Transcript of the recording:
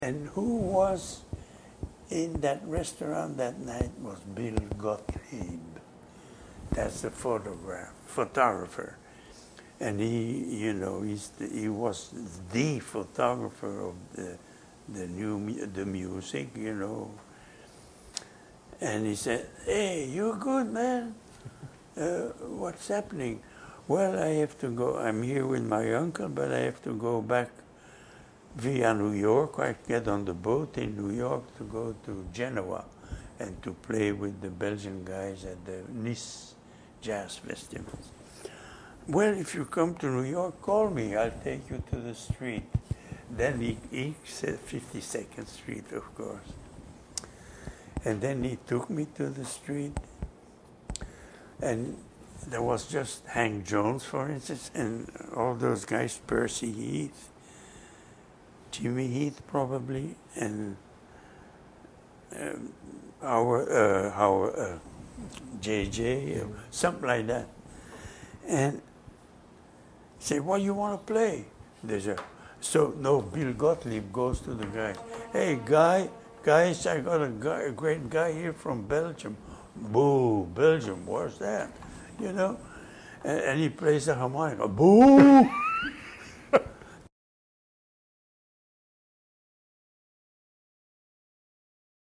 And who was in that restaurant that night was Bill Gottlieb. That's the photographer. And he was the photographer of the music, And he said, "Hey, you good, man? What's happening?" "Well, I have to go. I'm here with my uncle, but I have to go back via New York. I get on the boat in New York to go to Genoa and to play with the Belgian guys at the Nice Jazz Festival." "Well, if you come to New York, call me. I'll take you to the street." Then he said 52nd Street, of course. And then he took me to the street. And there was just Hank Jones, for instance, and all those guys, Percy Heath, Jimmy Heath probably, and JJ, something like that. And say, "What you want to play?" Bill Gottlieb goes to the guy. "Hey, guys, I got a great guy here from Belgium." "Boo, Belgium, what's that?" And he plays the harmonica. "Boo!"